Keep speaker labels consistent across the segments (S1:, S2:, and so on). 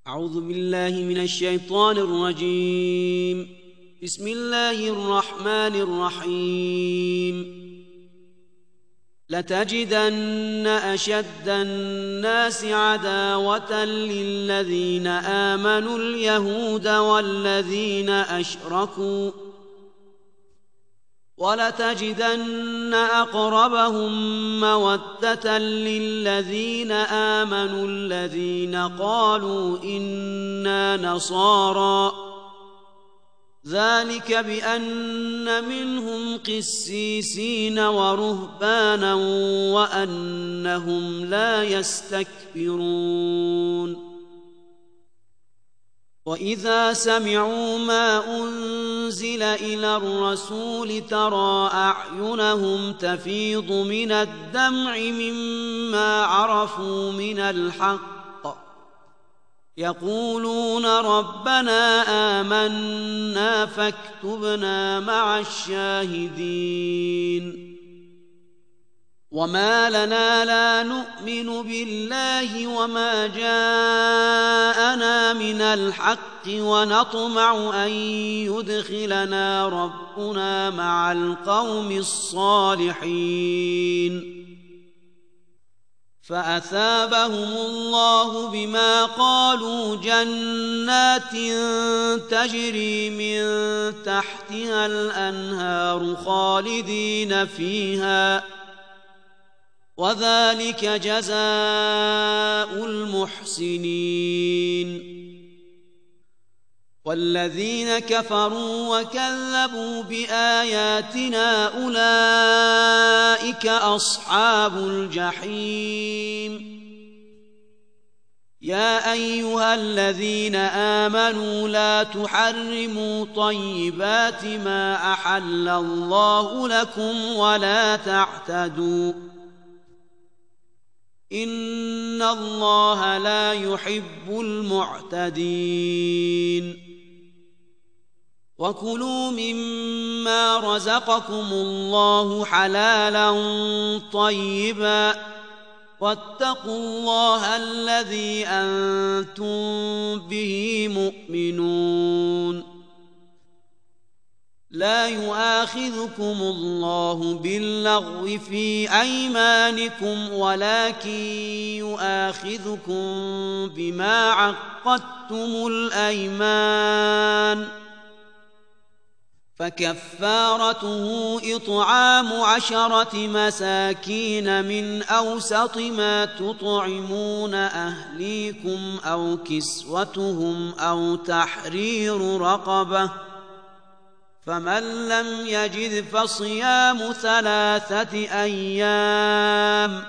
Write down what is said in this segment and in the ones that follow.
S1: أعوذ بالله من الشيطان الرجيم. بسم الله الرحمن الرحيم. لتجدن أشد الناس عداوة للذين آمنوا اليهود والذين أشركوا، ولتجدن أقربهم مودة للذين آمنوا الذين قالوا إنا نصارى، ذلك بأن منهم قسيسين ورهبانا وأنهم لا يستكبرون. وإذا سمعوا ما أنزل إلى الرسول ترى أعينهم تفيض من الدمع مما عرفوا من الحق، يقولون ربنا آمنا فاكتبنا مع الشاهدين. وما لنا لا نؤمن بالله وما جاءنا من الحق ونطمع أن يدخلنا ربنا مع القوم الصالحين. فأثابهم الله بما قالوا جنات تجري من تحتها الأنهار خالدين فيها، وذلك جزاء المحسنين. والذين كفروا وكذبوا بآياتنا أولئك أصحاب الجحيم. يا أيها الذين آمنوا لا تحرموا طيبات ما أحل الله لكم ولا تعتدوا، إن الله لا يحب المعتدين. وكلوا مما رزقكم الله حلالا طيبا، واتقوا الله الذي أنتم به مؤمنون. لا يؤاخذكم الله باللغو في أيمانكم ولكن يؤاخذكم بما عقدتم الأيمان، فكفارته إطعام 10 مساكين من أوسط ما تطعمون أهليكم أو كسوتهم أو تحرير رقبة، فمن لم يجد فصيام 3 أيام،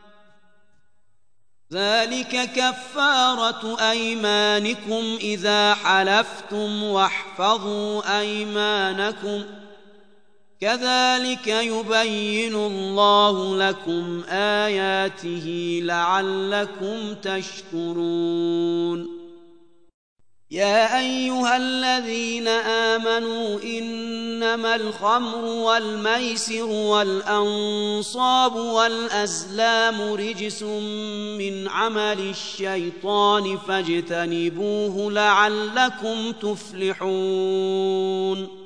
S1: ذلك كفارة أيمانكم إذا حلفتم، واحفظوا أيمانكم، كذلك يبين الله لكم آياته لعلكم تشكرون. يا أيها الذين آمنوا إنما الخمر والميسر والأنصاب والأزلام رجس من عمل الشيطان فاجتنبوه لعلكم تفلحون.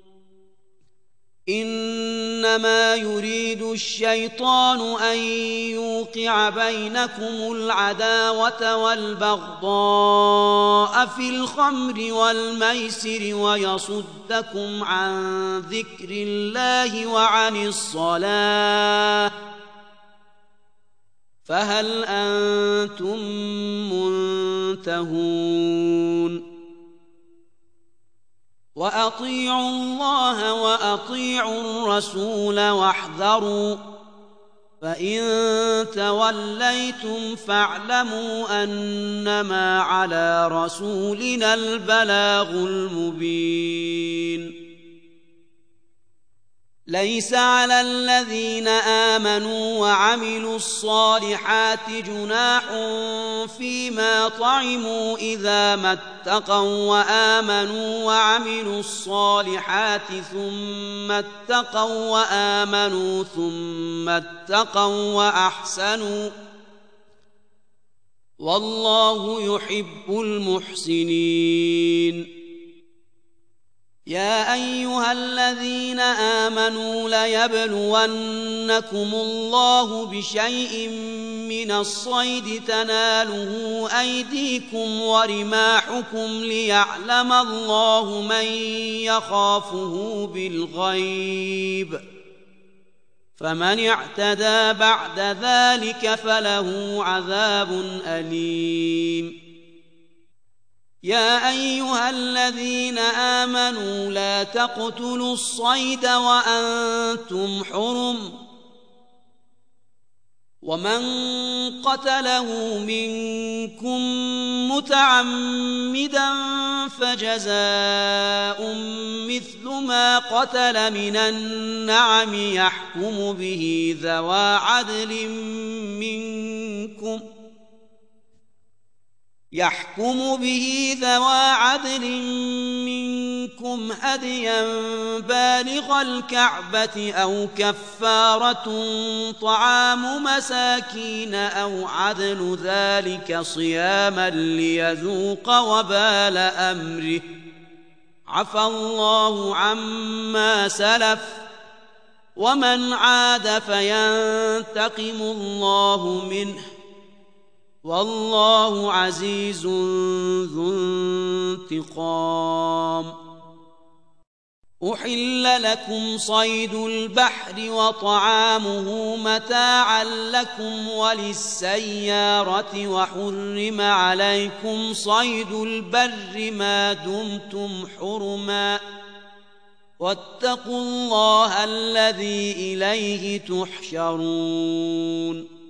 S1: إنما يريد الشيطان أن يوقع بينكم العداوة والبغضاء في الخمر والميسر ويصدكم عن ذكر الله وعن الصلاة، فهل أنتم منتهون؟ وأطيعوا الله وأطيعوا الرسول واحذروا، فإن توليتم فاعلموا أنما على رسولنا البلاغ المبين. ليس على الذين آمنوا وعملوا الصالحات جناح فيما طعموا إذا ما اتقوا وآمنوا وعملوا الصالحات ثم اتقوا وآمنوا ثم اتقوا وأحسنوا والله يحب المحسنين. يا أيها الذين آمنوا ليبلونكم الله بشيء من الصيد تناله أيديكم ورماحكم ليعلم الله من يخافه بالغيب، فمن اعتدى بعد ذلك فله عذاب أليم. يا أيها الذين آمنوا لا تقتلوا الصيد وأنتم حرم، ومن قتله منكم متعمدا فجزاء مثل ما قتل من النعم يحكم به ذوى عدل منكم هديا بالغ الكعبة أو كفارة طعام مساكين أو عدل ذلك صياما ليذوق وبال أمره، عفى الله عما سلف، ومن عاد فينتقم الله منه، والله عزيز ذو انتقام. أحل لكم صيد البحر وطعامه متاعا لكم وللسيارة، وحرم عليكم صيد البر ما دمتم حرما، واتقوا الله الذي إليه تحشرون.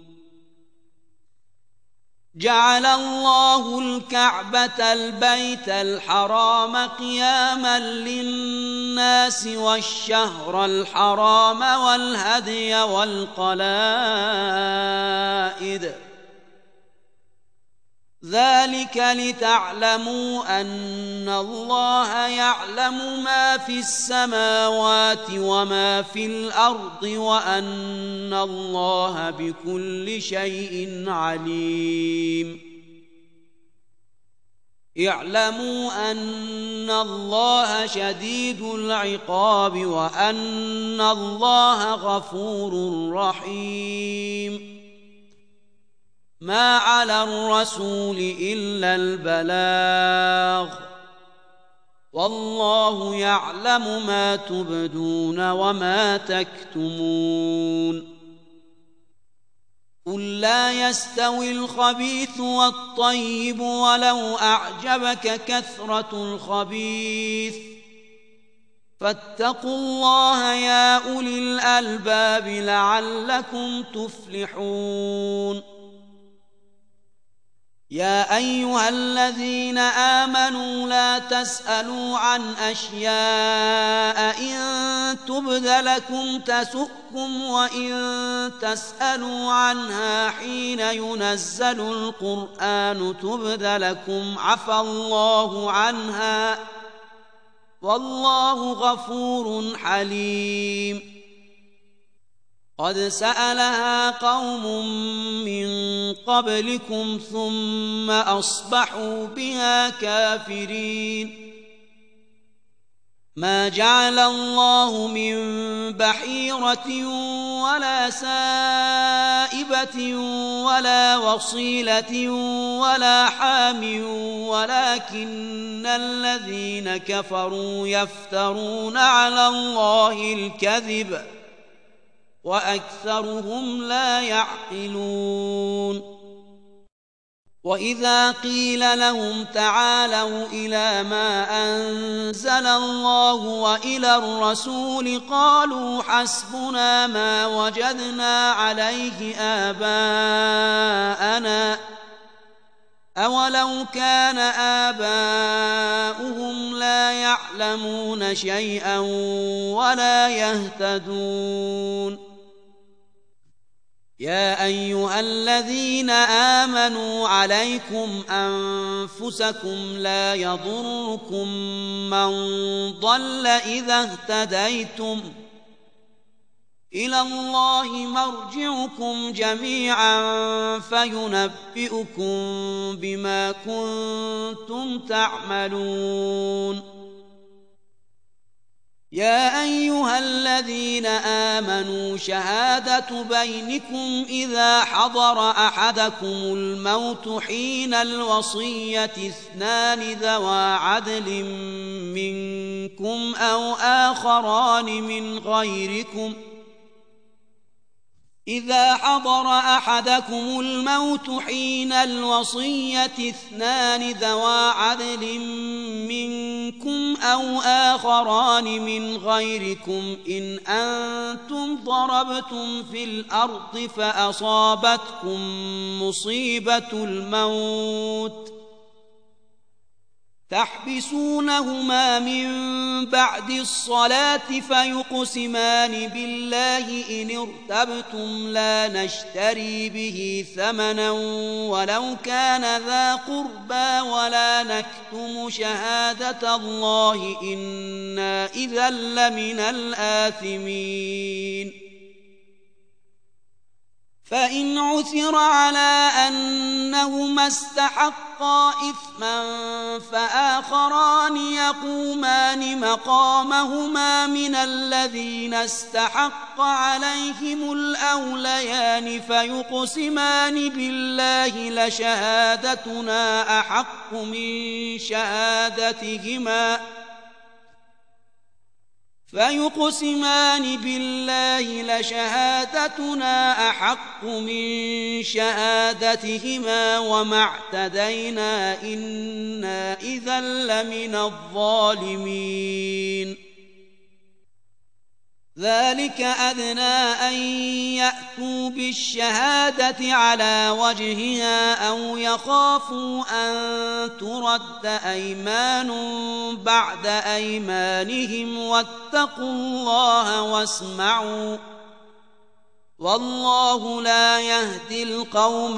S1: جعل الله الكعبة البيت الحرام قياما للناس والشهر الحرام والهدي والقلائد، ذلك لتعلموا أن الله يعلم ما في السماوات وما في الأرض، وأن الله بكل شيء عليم. اعلموا أن الله شديد العقاب، وأن الله غفور رحيم. ما على الرسول إلا البلاغ، والله يعلم ما تبدون وما تكتمون. قل لا يستوي الخبيث والطيب ولو أعجبك كثرة الخبيث، فاتقوا الله يا أولي الألباب لعلكم تفلحون. يا أيها الذين آمنوا لا تسألوا عن أشياء إن تبد لكم تسؤكم، وإن تسألوا عنها حين ينزل القرآن تبد لكم عفى الله عنها، والله غفور حليم. قد سألها قوم من قبلكم ثم أصبحوا بها كافرين. ما جعل الله من بحيرة ولا سائبة ولا وصيلة ولا حام، ولكن الذين كفروا يفترون على الله الكذب، وأكثرهم لا يعقلون. وإذا قيل لهم تعالوا إلى ما أنزل الله وإلى الرسول قالوا حسبنا ما وجدنا عليه آباءنا، أولو كان آباؤهم لا يعلمون شيئا ولا يهتدون. يا أيها الذين آمنوا عليكم أنفسكم لا يضركم من ضل إذا اهتديتم إلى الله مرجعكم جميعا فينبئكم بما كنتم تعملون يا أيها الذين آمنوا شهادة بينكم إذا حضر أحدكم الموت حين الوصية اثنان ذوى عدل منكم أو آخران من غيركم إذا حضر أحدكم الموت حين الوصية اثنان ذوى عدل منكم أو آخران من غيركم إن أنتم ضربتم في الأرض فأصابتكم مصيبة الموت تحبسونهما من بعد الصلاة فيقسمان بالله إن ارتبتم لا نشتري به ثمنا ولو كان ذا قربى ولا نكتم شهادة الله إنا إذا لمن الآثمين فإن عثر على أنهما استحقا إثما فآخران يقومان مقامهما من الذين استحق عليهم الأوليان فيقسمان بالله لشهادتنا أحق من شهادتهما وما اعتدينا إنا إذا لمن الظالمين ذلك أدنى أن يأتوا بالشهادة على وجهها أو يخافوا أن ترد أيمان بعد أيمانهم واتقوا الله واسمعوا والله لا يهدي القوم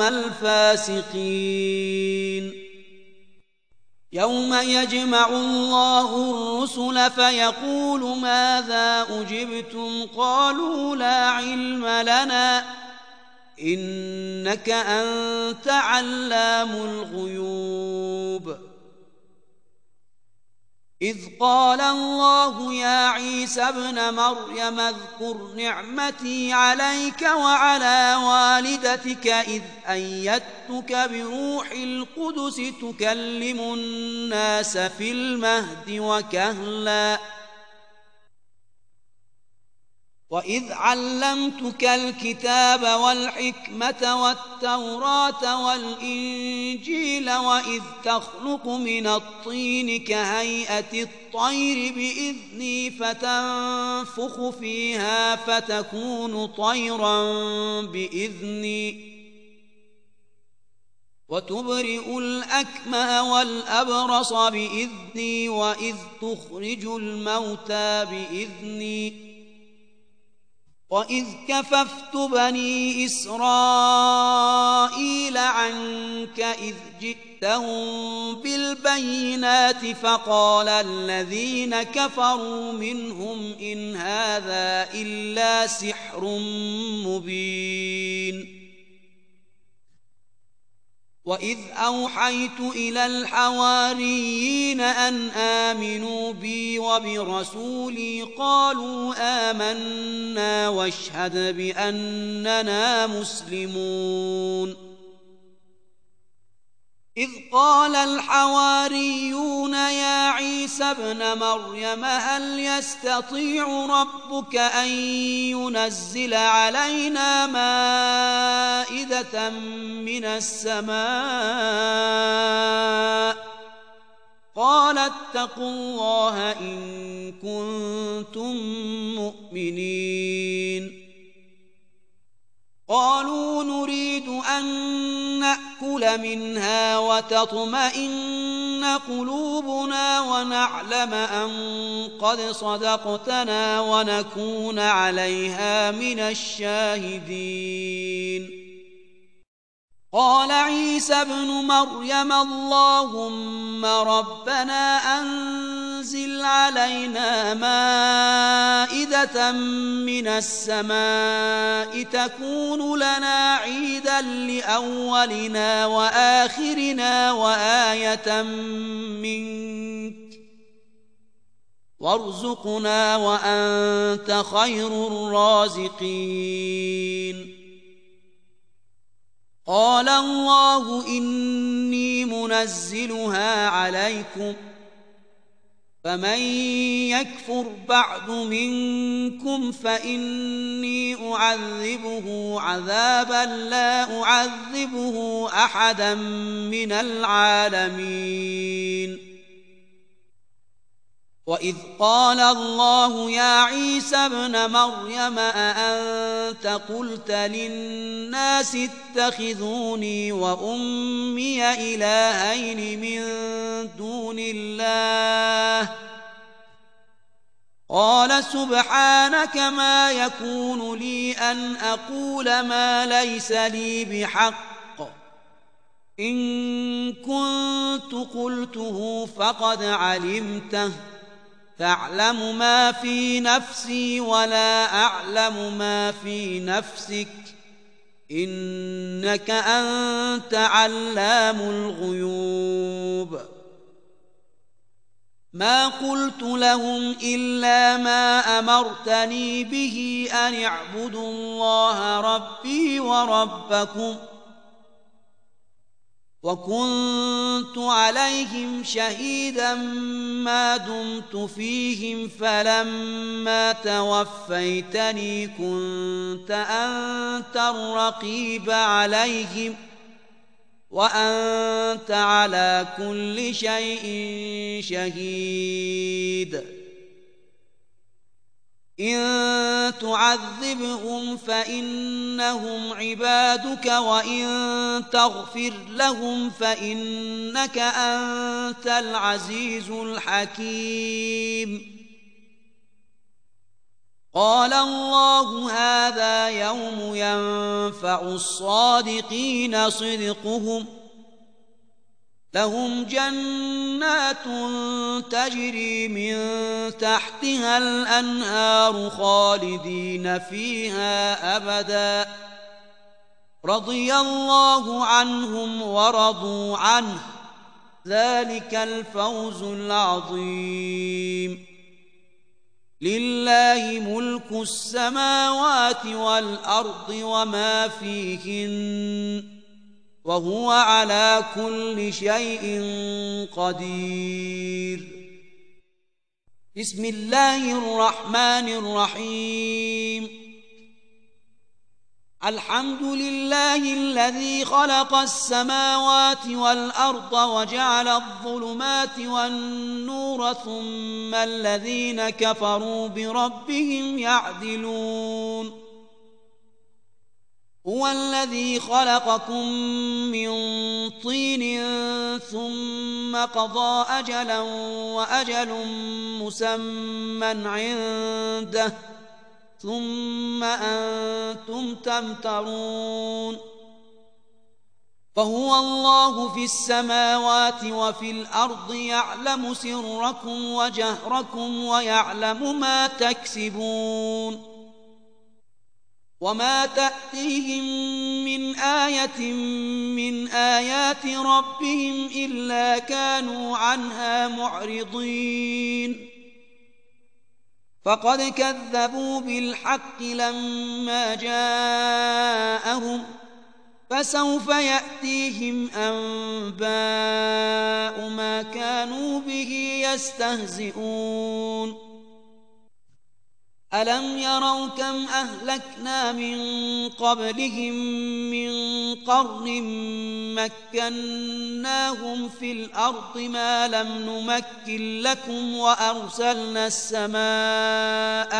S1: الفاسقين يوم يجمع الله الرسل فيقول ماذا أجبتم قالوا لا علم لنا إنك أنت علام الغيوب إذ قال الله يا عيسى ابن مريم اذكر نعمتي عليك وعلى والدتك إذ أيدتك بروح القدس تكلم الناس في المهد وكهلا وإذ علمتك الكتاب والحكمة والتوراة والإنجيل وإذ تخلق من الطين كهيئة الطير بإذني فتنفخ فيها فتكون طيرا بإذني وتبرئ الأكمه والأبرص بإذني وإذ تخرج الموتى بإذني وإذ كففت بني إسرائيل عنك إذ جئتهم بالبينات فقال الذين كفروا منهم إن هذا إلا سحر مبين وإذ أوحيت إلى الحواريين أن آمنوا بي وبرسولي قالوا آمنا واشهد بأننا مسلمون إذ قال الحواريون يا عيسى ابن مريم هل يستطيع ربك أن ينزل علينا مائدة من السماء قال اتقوا الله إن كنتم مؤمنين قالوا نريد أن نأكل منها وتطمئن قلوبنا ونعلم أن قد صدقتنا ونكون عليها من الشاهدين قال عيسى ابن مريم اللهم ربنا أنزل أنزل علينا مائدة من السماء تكون لنا عيدا لأولنا وآخرنا وآية منك وارزقنا وأنت خير الرازقين. قال الله إني منزلها عليكم فمن يكفر بعد منكم فإني أعذبه عذابا لا أعذبه أحدا من العالمين. وإذ قال الله يا عيسى ابن مريم أأنت قلت للناس اتخذوني وأمي إلهين من دون الله قال سبحانك ما يكون لي أن أقول ما ليس لي بحق إن كنت قلته فقد علمته تعلم ما في نفسي ولا أعلم ما في نفسك إنك أنت علام الغيوب. ما قلت لهم إلا ما أمرتني به أن اعبدوا الله ربي وربكم وكنت عليهم شهيدا ما دمت فيهم فلما توفيتني كنت أنت الرقيب عليهم وأنت على كل شيء شهيد. إن تعذبهم فإنهم عبادك وإن تغفر لهم فإنك أنت العزيز الحكيم. قال الله هذا يوم ينفع الصادقين صدقهم لهم جنات تجري من تحتها الأنهار خالدين فيها أبدا رضي الله عنهم ورضوا عنه ذلك الفوز العظيم. لله ملك السماوات والأرض وما فيهن وهو على كل شيء قدير. بسم الله الرحمن الرحيم. الحمد لله الذي خلق السماوات والأرض وجعل الظلمات والنور ثم الذين كفروا بربهم يعدلون. هو الذي خلقكم من طين ثم قضى أجلا وأجل مسمى عنده ثم أنتم تمترون. فهو الله في السماوات وفي الأرض يعلم سركم وجهركم ويعلم ما تكسبون. وما تأتيهم من آية من آيات ربهم إلا كانوا عنها معرضين. فقد كذبوا بالحق لما جاءهم فسوف يأتيهم أنباء ما كانوا به يستهزئون. ألم يروا كم أهلكنا من قبلهم من قرن مكناهم في الأرض ما لم نمكن لكم وأرسلنا السماء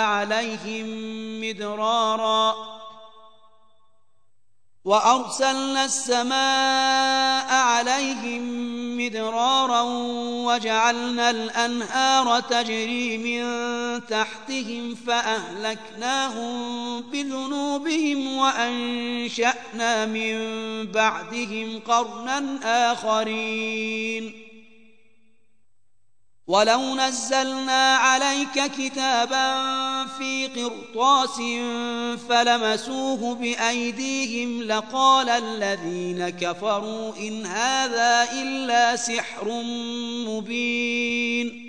S1: عليهم مدرارا وجعلنا الأنهار تجري من تحتهم فأهلكناهم بذنوبهم وأنشأنا من بعدهم قرنا آخرين. ولو نزلنا عليك كتابا في قرطاس فلمسوه بأيديهم لقال الذين كفروا إن هذا إلا سحر مبين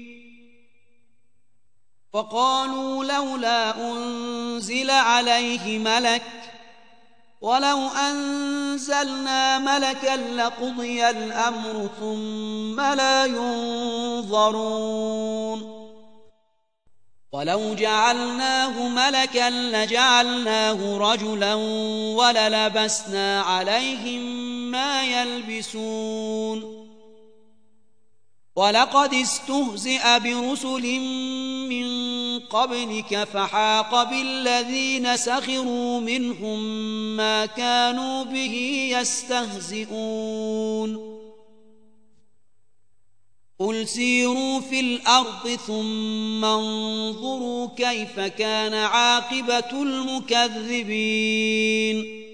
S1: وقالوا لولا أنزل عليه ملك ولو أنزلنا ملكا لقضي الأمر ثم لا ينظرون ولو جعلناه ملكا لجعلناه رجلا وللبسنا عليهم ما يلبسون ولقد استهزئ برسل من قبلك فحاق بالذين سخروا منهم ما كانوا به يستهزئون قل سيروا في الأرض ثم انظروا كيف كان عاقبة المكذبين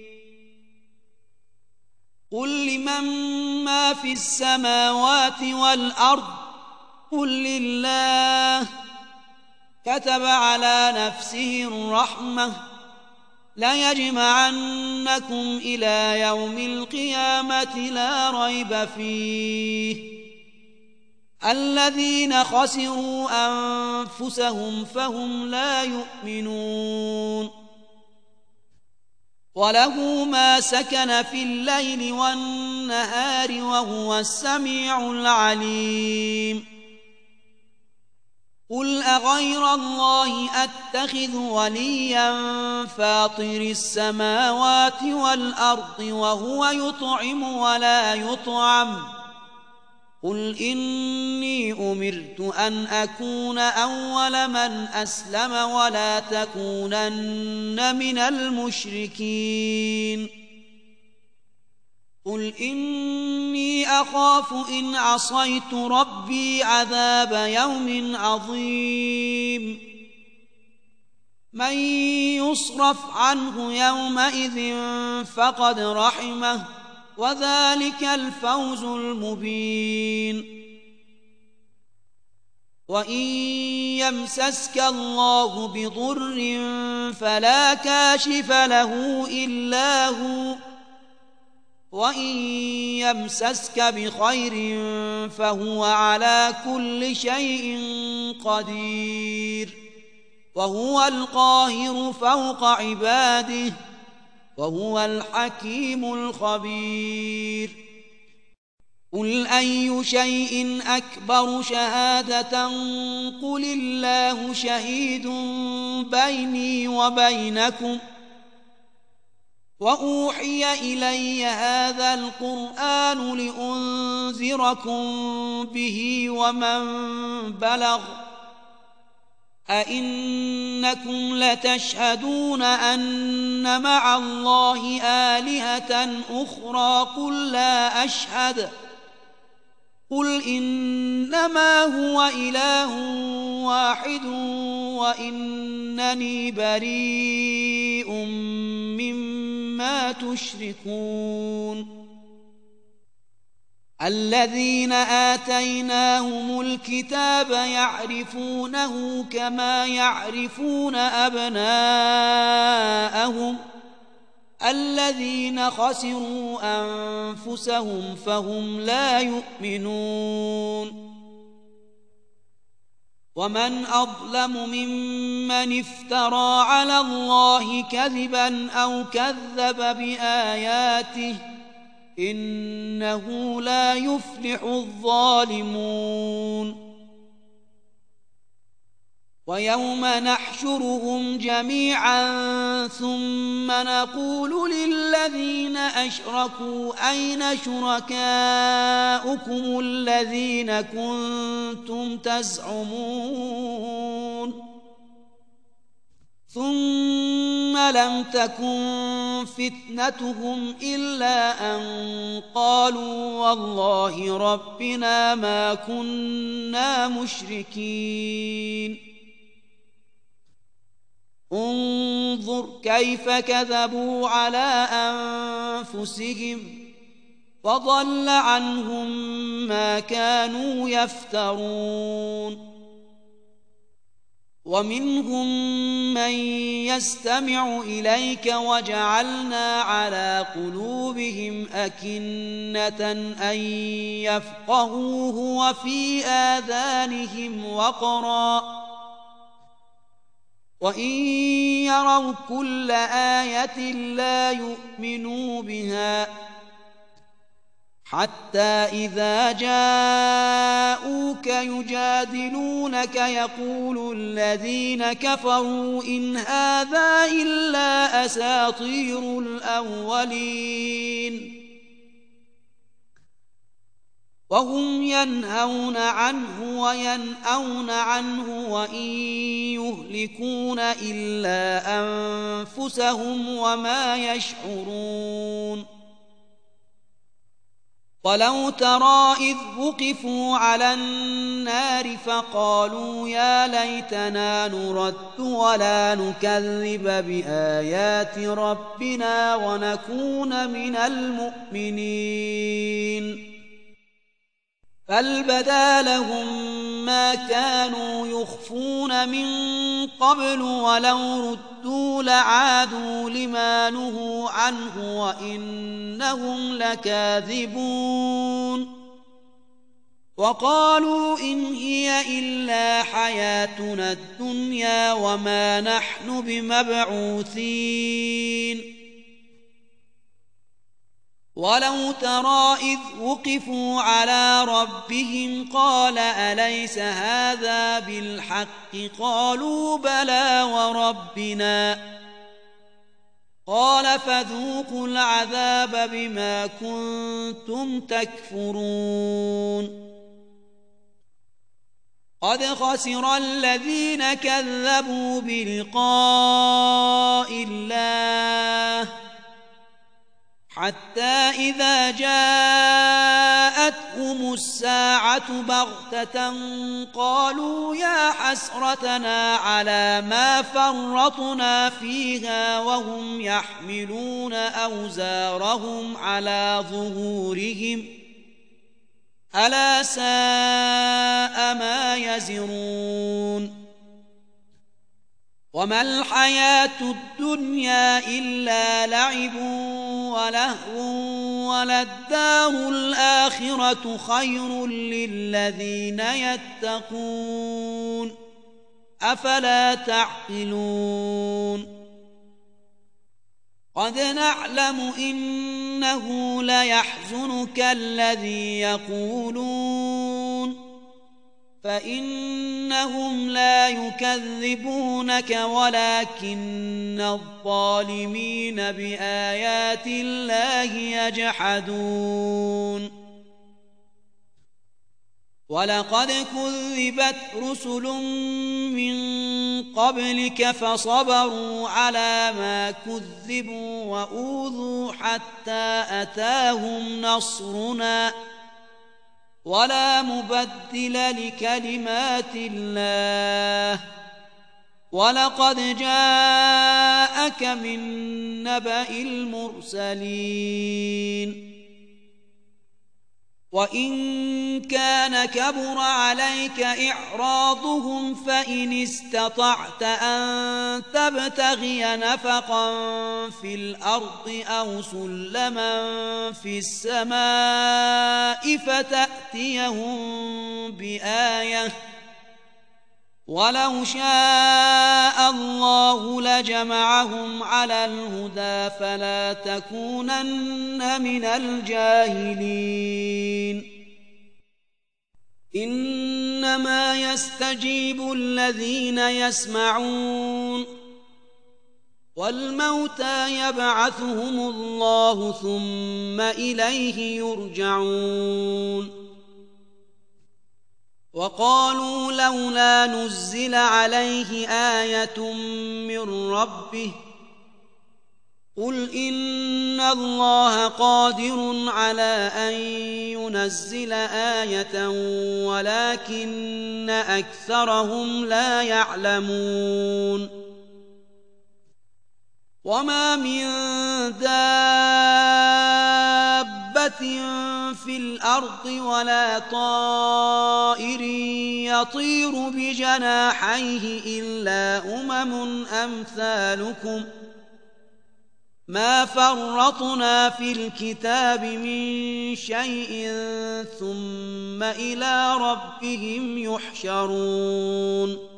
S1: قل لمن ما في السماوات والأرض قل لله كتب على نفسه الرحمة ليجمعنكم إلى يوم القيامة لا ريب فيه الذين خسروا أنفسهم فهم لا يؤمنون وله ما سكن في الليل والنهار وهو السميع العليم قل أغير الله أتخذ وليا فاطر السماوات والأرض وهو يطعم ولا يطعم قل إني أمرت أن أكون أول من أسلم ولا تكونن من المشركين قل إني أخاف إن عصيت ربي عذاب يوم عظيم من يصرف عنه يومئذ فقد رحمه وذلك الفوز المبين وإن يمسسك الله بضر فلا كاشف له إلا هو وإن يمسسك بخير فهو على كل شيء قدير وهو القاهر فوق عباده وهو الحكيم الخبير قل أي شيء أكبر شهادة قل الله شهيد بيني وبينكم وأوحي إلي هذا القرآن لأنذركم به ومن بلغ أئنكم لتشهدون أن مع الله آلهة أخرى قل لا أشهد قل إنما هو إله واحد وإنني بريء مما تشركون الذين آتيناهم الكتاب يعرفونه كما يعرفون أبناءهم الذين خسروا أنفسهم فهم لا يؤمنون ومن أظلم ممن افترى على الله كذبا أو كذب بآياته إنه لا يفلح الظالمون ويوم نحشرهم جميعا ثم نقول للذين أشركوا أين شركاؤكم الذين كنتم تزعمون ثم لم تكن فتنتهم إلا أن قالوا والله ربنا ما كنا مشركين انظر كيف كذبوا على أنفسهم وضل عنهم ما كانوا يفترون ومنهم من يستمع إليك وجعلنا على قلوبهم أكنة أن يفقهوه وفي آذانهم وقرا وإن يروا كل آية لا يؤمنوا بها حتى إذا جاءوك يجادلونك يقول الذين كفروا إن هذا إلا أساطير الأولين وهم ينهون عنه وينأون عنه وإن يهلكون إلا أنفسهم وما يشعرون ولو ترى إذ وقفوا على النار فقالوا يا ليتنا نرد ولا نكذب بآيات ربنا ونكون من المؤمنين بل بدا لهم ما كانوا يخفون من قبل ولو ردوا لعادوا لما نهوا عنه وإنهم لكاذبون وقالوا إن هي إلا حياتنا الدنيا وما نحن بمبعوثين ولو ترى إذ وقفوا على ربهم قال أليس هذا بالحق قالوا بلى وربنا قال فذوقوا العذاب بما كنتم تكفرون قد خسر الذين كذبوا بلقاء الله حتى إذا جاءتهم الساعة بغتة قالوا يا حسرتنا على ما فرطنا فيها وهم يحملون أوزارهم على ظهورهم ألا ساء ما يزرون وما الحياة الدنيا إلا لعب ولهو وللدار الآخرة خير للذين يتقون أفلا تعقلون قد نعلم إنه ليحزنك الذي يقولون فإنهم لا يكذبونك ولكن الظالمين بآيات الله يجحدون ولقد كذبت رسل من قبلك فصبروا على ما كذبوا وأوذوا حتى أتاهم نصرنا ولا مبدل لكلمات الله ولقد جاءك من نبأ المرسلين وإن كان كبر عليك إعراضهم فإن استطعت أن تبتغي نفقا في الأرض أو سلما في السماء فتأتيهم بآية ولو شاء الله لجمعهم على الهدى فلا تكونن من الجاهلين إنما يستجيب الذين يسمعون والموتى يبعثهم الله ثم إليه يرجعون وقالوا لولا نزل عليه آية من ربه قل إن الله قادر على أن ينزل آية ولكن أكثرهم لا يعلمون وما من دابة دابة في الأرض ولا طائر يطير بجناحيه إلا أمثالكم ما فرطنا في الكتاب من شيء ثم إلى ربهم يحشرون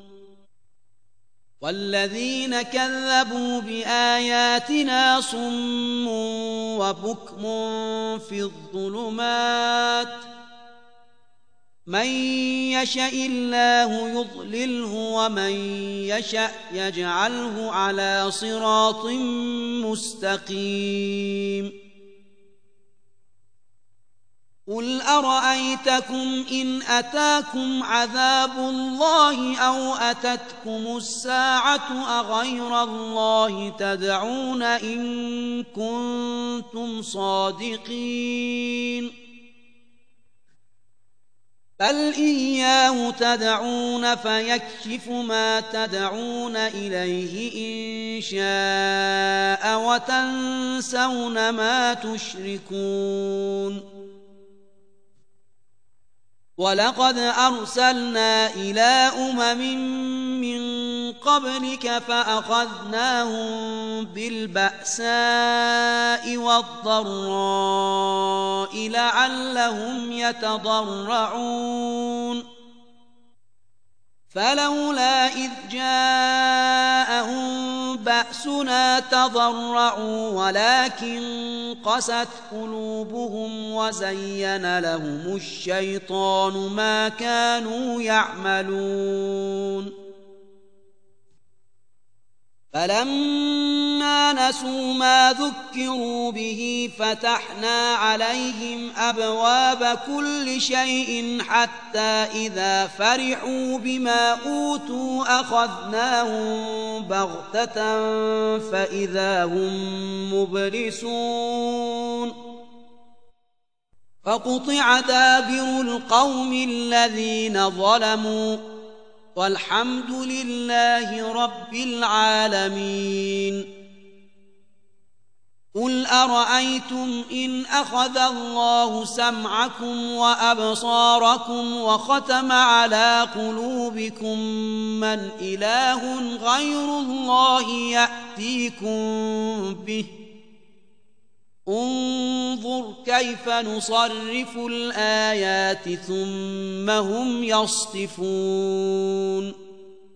S1: والذين كذبوا بآياتنا صم وبكم في الظلمات من يشاء الله يضلله ومن يشاء يجعله على صراط مستقيم قل أرأيتكم إن أتاكم عذاب الله أو أتتكم الساعة أغير الله تدعون إن كنتم صادقين بل إياه تدعون فيكشف ما تدعون إليه إن شاء وتنسون ما تشركون ولقد أرسلنا إلى من قبلك فأخذناهم بالبأساء والضراء لعلهم يتضرعون فلولا إذ جاءهم بأسنا تضرعوا ولكن قست قلوبهم وزين لهم الشيطان ما كانوا يعملون فلما نسوا ما ذكروا به فتحنا عليهم أبواب كل شيء حتى إذا فرحوا بما أوتوا أخذناهم بغتة فإذا هم مبلسون فقطع دابر القوم الذين ظلموا والحمد لله رب العالمين قل أرأيتم إن أخذ الله سمعكم وأبصاركم وختم على قلوبكم من إله غير الله يأتيكم به انظر كيف نصرف الآيات ثم هم يصطفون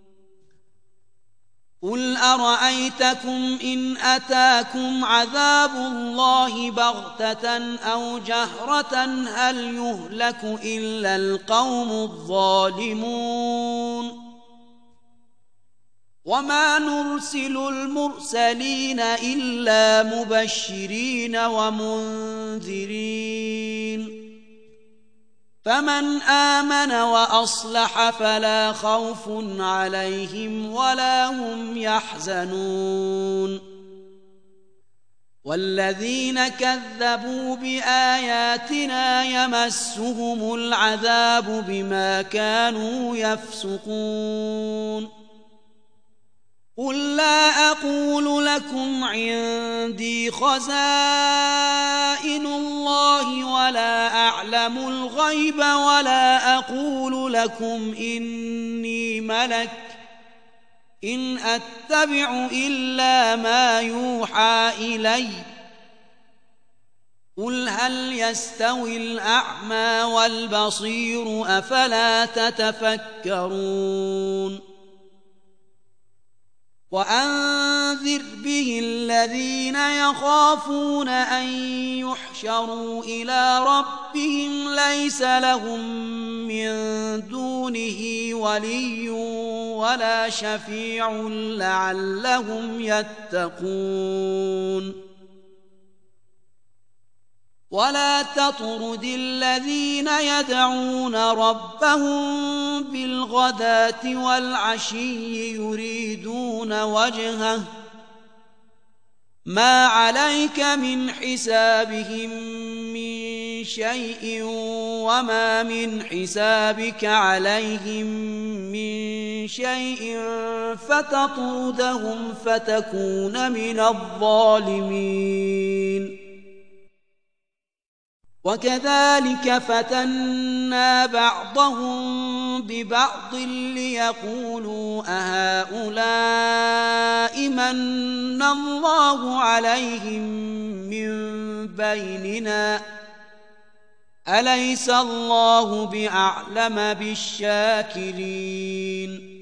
S1: قل أرأيتكم إن أتاكم عذاب الله بغتة أو جهرة هل يهلك إلا القوم الظالمون وما نرسل المرسلين إلا مبشرين ومنذرين فمن آمن وأصلح فلا خوف عليهم ولا هم يحزنون والذين كذبوا بآياتنا يمسهم العذاب بما كانوا يفسقون قل لا أقول لكم عندي خزائن الله ولا أعلم الغيب ولا أقول لكم إني ملك إن أتبع إلا ما يوحى إلي قل هل يستوي الأعمى والبصير أفلا تتفكرون وأنذر به الذين يخافون أن يحشروا إلى ربهم ليس لهم من دونه ولي ولا شفيع لعلهم يتقون ولا تطرد الذين يدعون ربهم بالغداة والعشي يريدون وجهه ما عليك من حسابهم من شيء وما من حسابك عليهم من شيء فتطردهم فتكون من الظالمين وكذلك فتنا بعضهم ببعض ليقولوا أهؤلاء من الله عليهم من بيننا أليس الله بأعلم بالشاكرين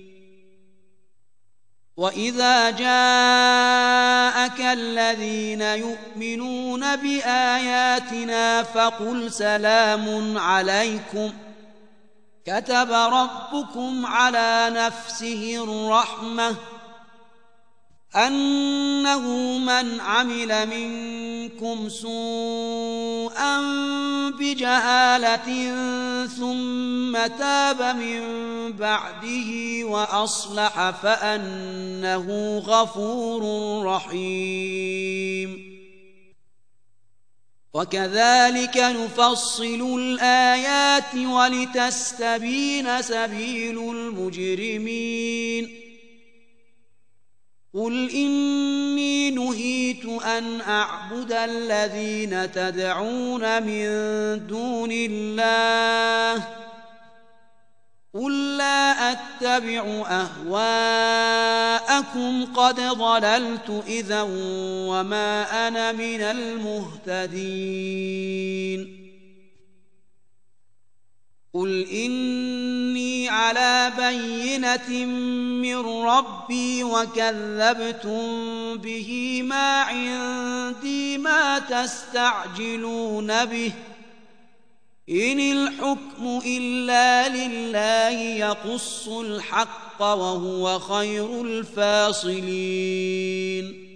S1: وإذا جاءك الذين يؤمنون بآياتنا فقل سلام عليكم كتب ربكم على نفسه الرحمة أنه من عمل منكم سوءا بجهالة ثم تاب من بعده وأصلح فأنه غفور رحيم وكذلك نفصل الآيات ولتستبين سبيل المجرمين قل إني نهيت أن أعبد الذين تدعون من دون الله قل لا أتبع أهواءكم قد ضللت إذا وما أنا من المهتدين قل إني على بينة من ربي وكذبتم به ما عندي ما تستعجلون به إن الحكم إلا لله يقص الحق وهو خير الفاصلين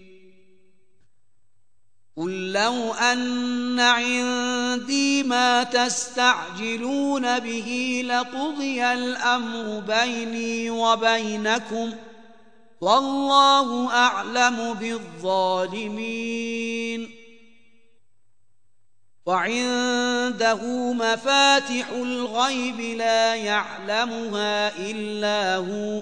S1: قل لو أن عندي ما تستعجلون به لقضي الأمر بيني وبينكم والله أعلم بالظالمين وعنده مفاتح الغيب لا يعلمها إلا هو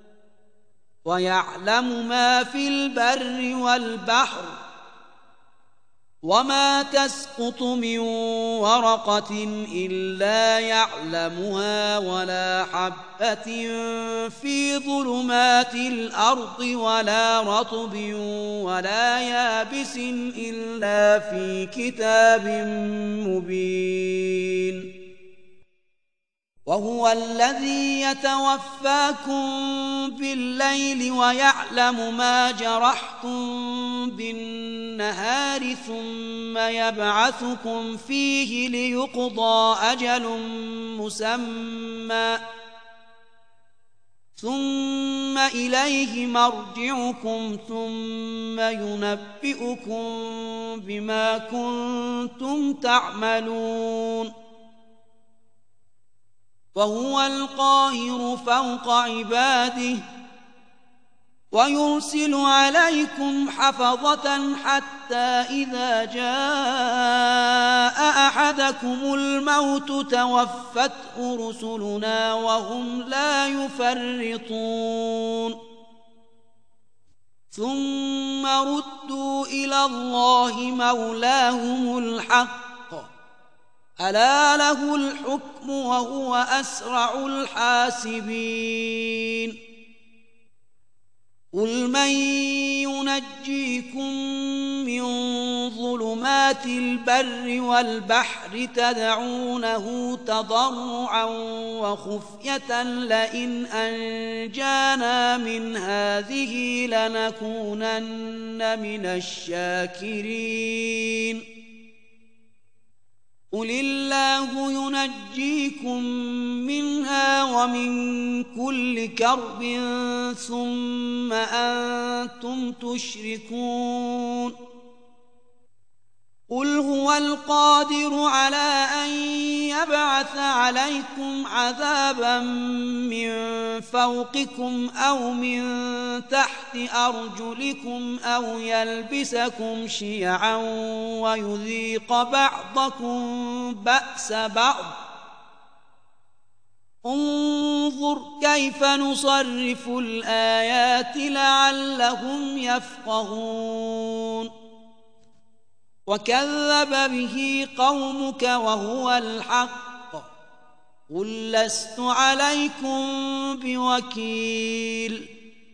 S1: ويعلم ما في البر والبحر وما تسقط من ورقة إلا يعلمها ولا حبة في ظلمات الأرض ولا رطب ولا يابس إلا في كتاب مبين وهو الذي يتوفاكم بالليل ويعلم ما جرحتم بالنهار ثم يبعثكم فيه ليقضى أجل مسمى ثم إليه مرجعكم ثم ينبئكم بما كنتم تعملون وهو القاهر فوق عباده ويرسل عليكم حفظة حتى إذا جاء أحدكم الموت توفته رسلنا وهم لا يفرطون ثم ردوا إلى الله مولاهم الحق ألا له الحكم وهو أسرع الحاسبين قل من ينجيكم من ظلمات البر والبحر تدعونه تضرعا وخفية لئن أنجانا من هذه لنكونن من الشاكرين قل الله ينجيكم منها ومن كل كرب ثم أنتم تشركون قل هو القادر على أن يبعث عليكم عذابا من فوقكم أو من تحت أرجلكم أو يلبسكم شيعا ويذيق بعضكم بأس بعض انظر كيف نصرف الآيات لعلهم يفقهون وكذب به قومك وهو الحق قل لست عليكم بوكيل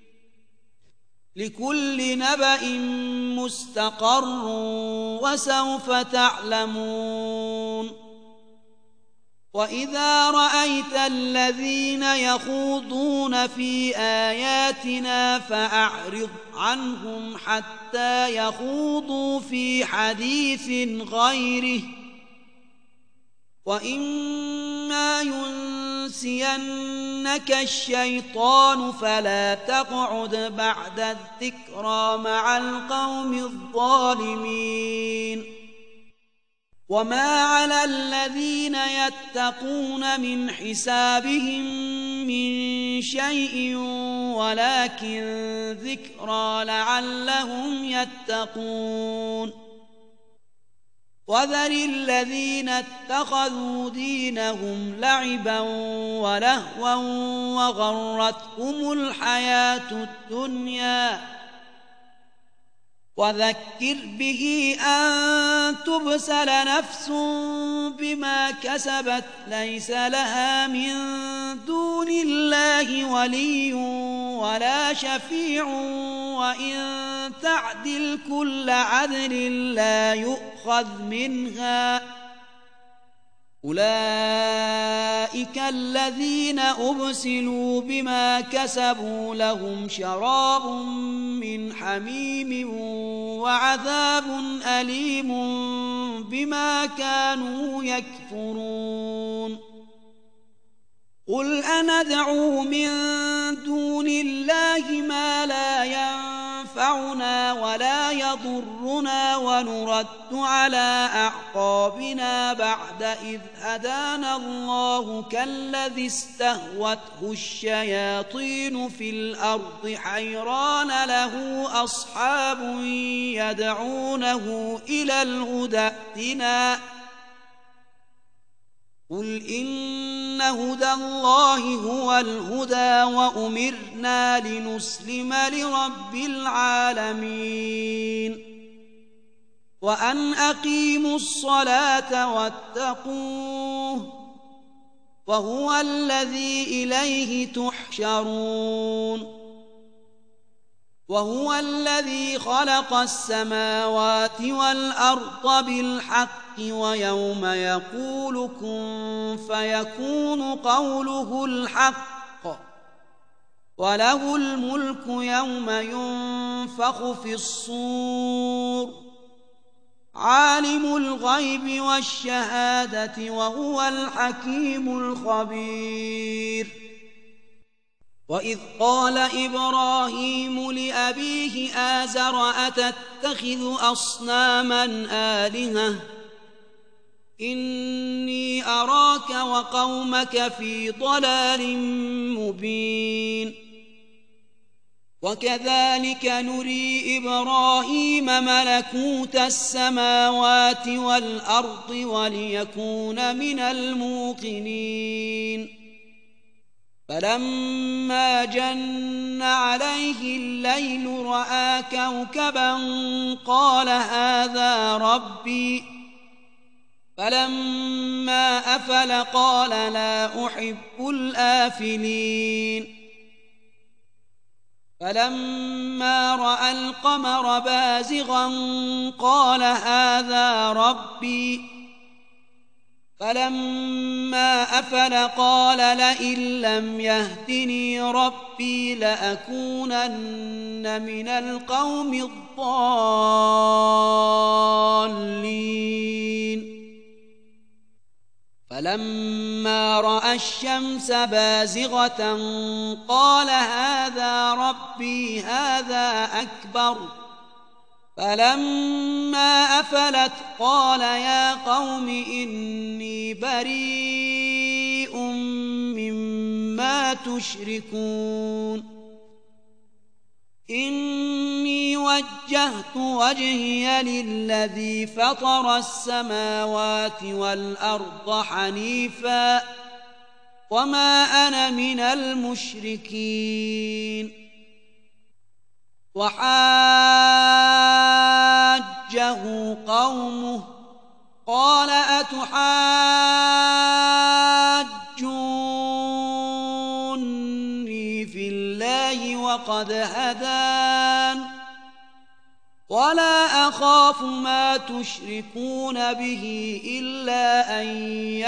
S1: لكل نبأ مستقر وسوف تعلمون وإذا رأيت الذين يخوضون في آياتنا فأعرض عنهم حتى يخوضوا في حديث غيره وإما ينسينك الشيطان فلا تقعد بعد الذكرى مع القوم الظالمين وما على الذين يتقون من حسابهم من شيء ولكن ذكرى لعلهم يتقون وذر الذين اتخذوا دينهم لعبا ولهوا وغرتهم الحياة الدنيا وذكر به أن تبسل نفس بما كسبت ليس لها من دون الله ولي ولا شفيع وإن تعدل كل عدل لا يؤخذ منها أولئك الذين أبسلوا بما كسبوا لهم شراب من حميم وعذاب أليم بما كانوا يكفرون قل أندعو من دون الله ما لا ينفعنا ولا يضرنا ونرد على أعقابنا بعد إذ هدانا الله كالذي استهوته الشياطين في الأرض حيران له أصحاب يدعونه إلى الهدى ائتنا قل إن هدى الله هو الهدى وأمرنا لنسلم لرب العالمين وأن أقيموا الصلاة واتقوه وهو الذي إليه تحشرون وهو الذي خلق السماوات والأرض بالحق ويوم يقول كن فيكون قوله الحق وله الملك يوم ينفخ في الصور عالم الغيب والشهادة وهو الحكيم الخبير وإذ قال إبراهيم لأبيه آزر أتتخذ أصناما آلهة إني أراك وقومك في ضلال مبين وكذلك نري إبراهيم ملكوت السماوات والأرض وليكون من الموقنين فلما جن عليه الليل رأى كوكبا قال هذا ربي فلما أفل قال لا أحب الآفلين فلما رأى القمر بازغا قال هذا ربي فلما أفل قال لئن لم يهدني ربي لأكونن من القوم الضالين فلما رأى الشمس بازغة قال هذا ربي هذا أكبر فلما أفلت قال يا قوم إني بريء مما تشركون إني وجهت وجهي للذي فطر السماوات والأرض حنيفا وما أنا من المشركين وحاجه حاجه قومه قال أتحاجوني في الله وقد هدان ولا أخاف ما تشركون به إلا أن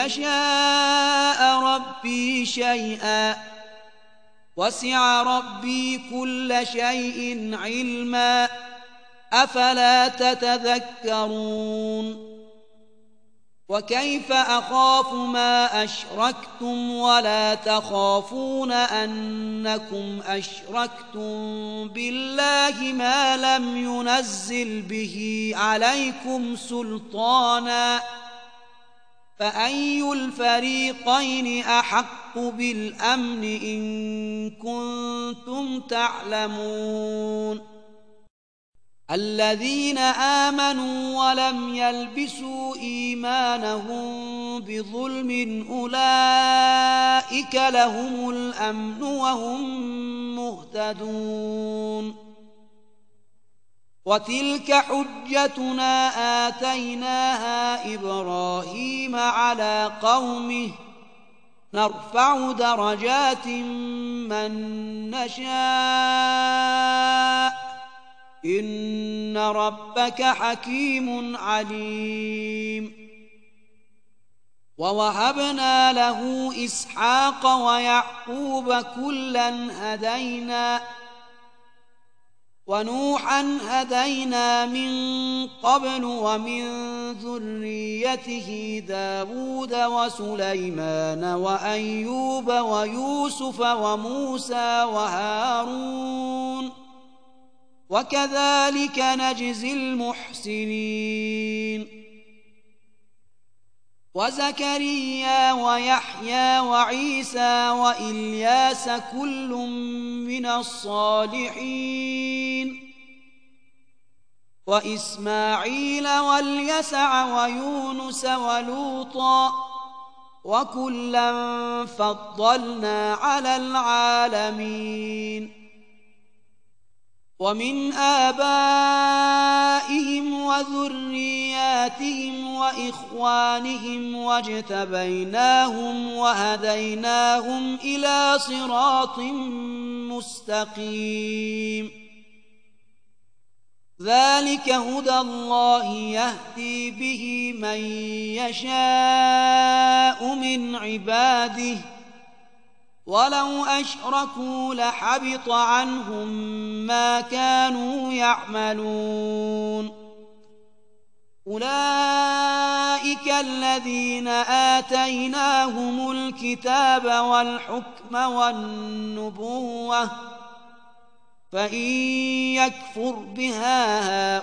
S1: يشاء ربي شيئا وسع ربي كل شيء علما أفلا تتذكرون وكيف أخاف ما أشركتم ولا تخافون أنكم أشركتم بالله ما لم ينزل به عليكم سلطانا فأي الفريقين أحق بالأمن إن كنتم تعلمون الذين آمنوا ولم يلبسوا إيمانهم بظلم أولئك لهم الأمن وهم مهتدون وتلك حجتنا آتيناها إبراهيم على قومه نرفع درجات من نشاء إن ربك حكيم عليم ووهبنا له إسحاق ويعقوب كلا هدينا ونوحا هدينا من قبل ومن ذريته داود وسليمان وأيوب ويوسف وموسى وهارون وكذلك نجزي المحسنين وزكريا ويحيى وعيسى وإلياس كل من الصالحين وإسماعيل واليسع ويونس ولوطا وكلا فضلنا على العالمين ومن آبائهم وذرياتهم وإخوانهم واجتبيناهم وهديناهم إلى صراط مستقيم ذلك هدى الله يهدي به من يشاء من عباده ولو أشركوا لحبط عنهم ما كانوا يعملون أولئك الذين آتيناهم الكتاب والحكم والنبوة فإن يكفر بها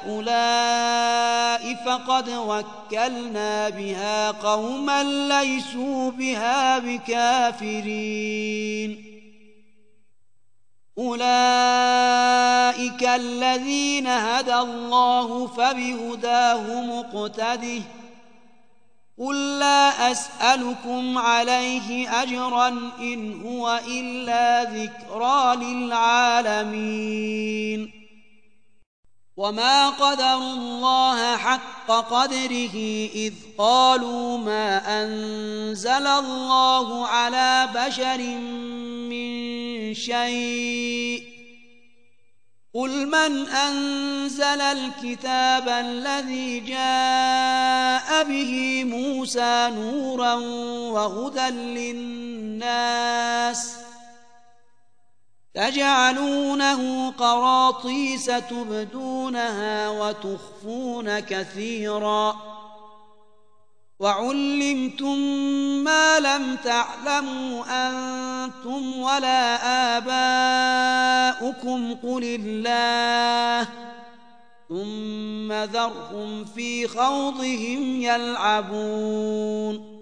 S1: هؤلاء فقد وكلنا بها قوما ليسوا بها بكافرين أولئك الذين هدى الله فبهداه مقتده قل لا أسألكم عليه أجرا إن هو إلا ذكرى للعالمين وما قدروا الله حق قدره إذ قالوا ما أنزل الله على بشر من شيء قل من أنزل الكتاب الذي جاء به موسى نورا وهدى للناس تجعلونه قراطيس تبدونها وتخفون كثيرا وعلمتم ما لم تعلموا أنتم ولا آباؤكم قل الله ثم ذرهم في خوضهم يلعبون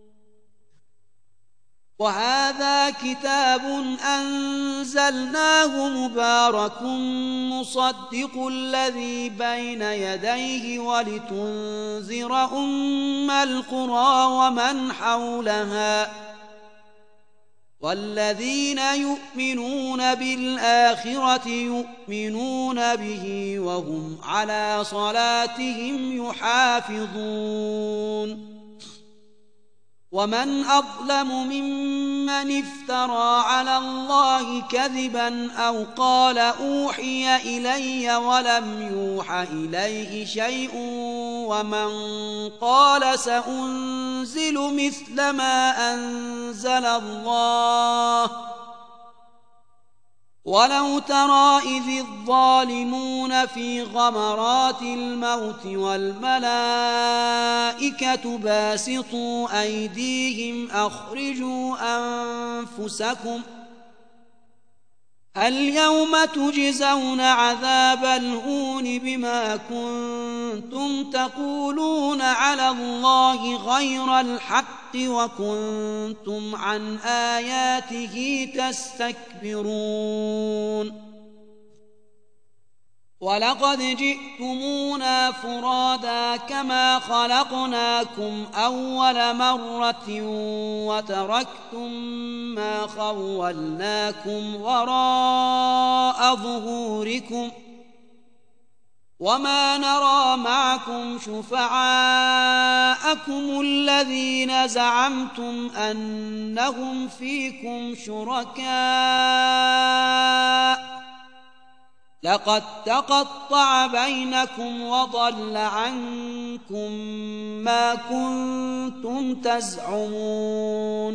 S1: وهذا كتاب أنزلناه مبارك مصدق الذي بين يديه ولتنذر أم القرى ومن حولها والذين يؤمنون بالآخرة يؤمنون به وهم على صلاتهم يحافظون ومن أظلم ممن افترى على الله كذبا أو قال أوحي إلي ولم يوح إليه شيء ومن قال سأنزل مثل ما أنزل الله ولو ترى إذ الظالمون في غمرات الموت والملائكة باسطوا أيديهم أخرجوا أنفسكم اليوم تجزون عذاب الهون بما كنتم تقولون على الله غير الحق وكنتم عن آياته تستكبرون ولقد جئتمونا فرادا كما خلقناكم أول مرة وتركتم ما خولناكم وراء ظهوركم وما نرى معكم شفعاءكم الذين زعمتم أنهم فيكم شركاء لقد تقطع بينكم وضل عنكم ما كنتم تزعمون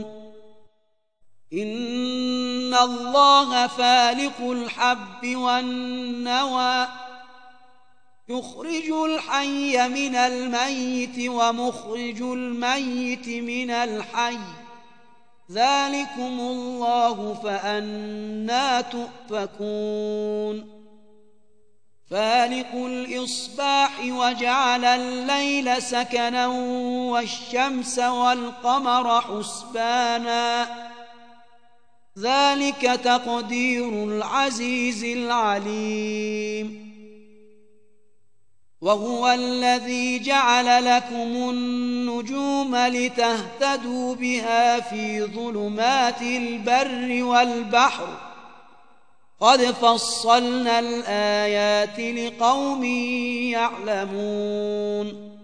S1: إن الله فالق الحب والنوى يخرج الحي من الميت ومخرج الميت من الحي ذلكم الله فأنى تؤفكون فالق الإصباح وجعل الليل سكنا والشمس والقمر حسبانا ذلك تقدير العزيز العليم وهو الذي جعل لكم النجوم لتهتدوا بها في ظلمات البر والبحر قد فصلنا الآيات لقوم يعلمون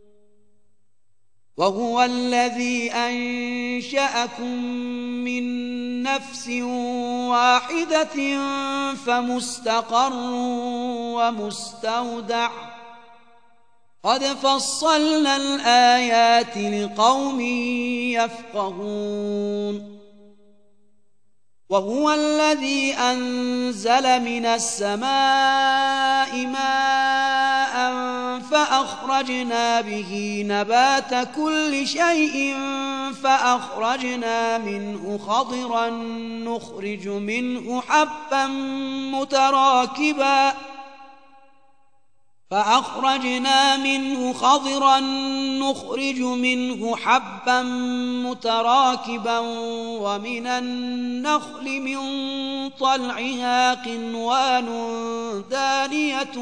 S1: وهو الذي أنشأكم من نفس واحدة فمستقر ومستودع قد فصلنا الآيات لقوم يفقهون وهو الذي أنزل من السماء ماء فأخرجنا به نبات كل شيء فأخرجنا منه خضرا نخرج منه حبا متراكبا ومن النخل من طلعها قنوان دانية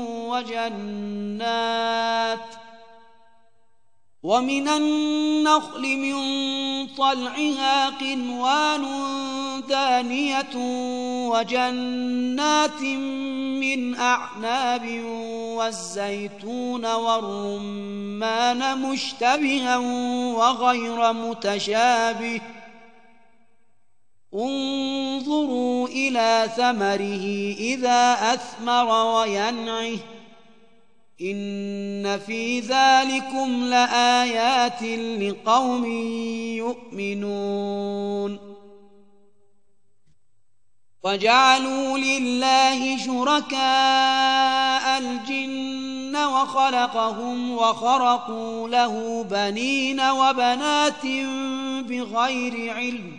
S1: وجنات من أعناب والزيتون والرمان مشتبها وغير متشابه انظروا إلى ثمره إذا أثمر وينعه إن في ذلكم لآيات لقوم يؤمنون وجعلوا لله شركاء الجن وخلقهم وخرقوا له بنين وبنات بغير علم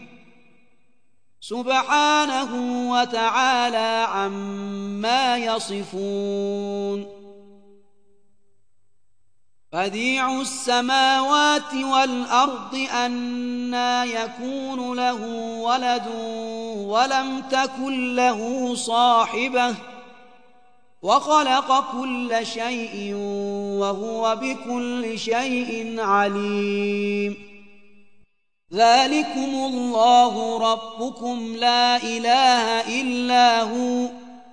S1: سبحانه وتعالى عما يصفون بديع السماوات والأرض أنى يكون له ولد ولم تكن له صاحبة وخلق كل شيء وهو بكل شيء عليم ذلكم الله ربكم لا إله إلا هو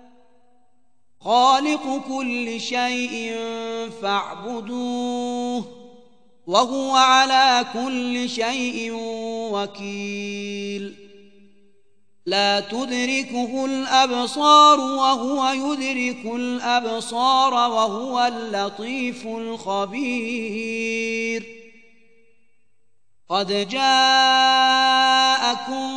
S1: خالق كل شيء فاعبدوه وهو على كل شيء وكيل لا تدركه الأبصار وهو يدرك الأبصار وهو اللطيف الخبير قد جاءكم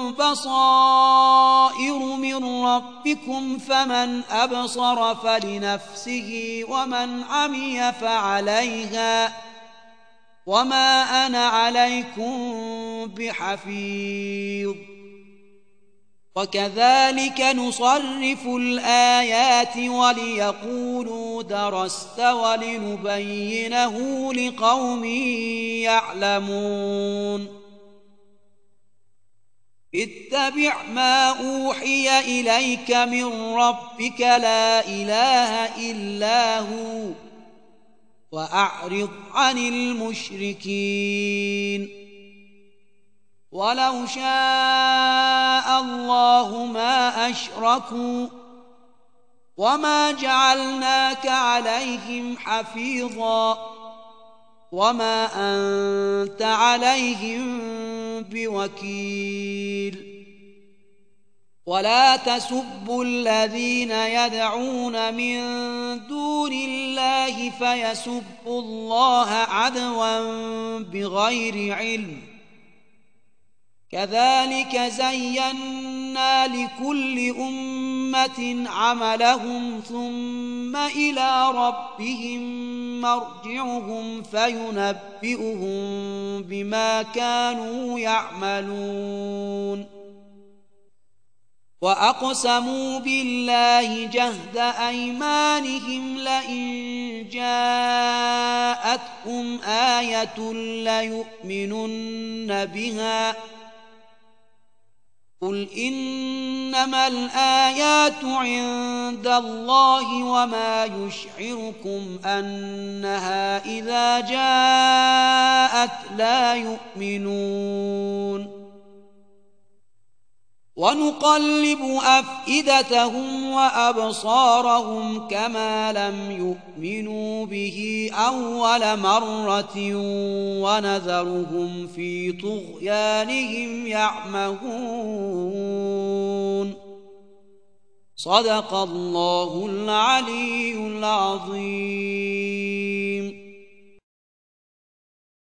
S1: بصائر من ربكم فمن أبصر فلنفسه ومن عمي فعليها وما أنا عليكم بحفيظ وكذلك نصرف الآيات وليقولوا درست ولنبينه لقوم يعلمون اتبع ما أوحي إليك من ربك لا إله إلا هو وأعرض عن المشركين ولو شاء الله ما أشركوا وما جعلناك عليهم حفيظا وما أنت عليهم بوكيل ولا تسبوا الذين يدعون من دون الله فيسبوا الله عدوا بغير علم كذلك زينا لكل أمة عملهم ثم إلى ربهم مرجعهم فينبئهم بما كانوا يعملون وأقسموا بالله جهد أيمانهم لئن جاءتهم آية ليؤمنن بها قل إنما الآيات عند الله وما يشعركم أنها إذا جاءت لا يؤمنون ونقلب أفئدتهم وأبصارهم كما لم يؤمنوا به أول مرة ونذرهم في طغيانهم يعمهون صدق الله العلي العظيم.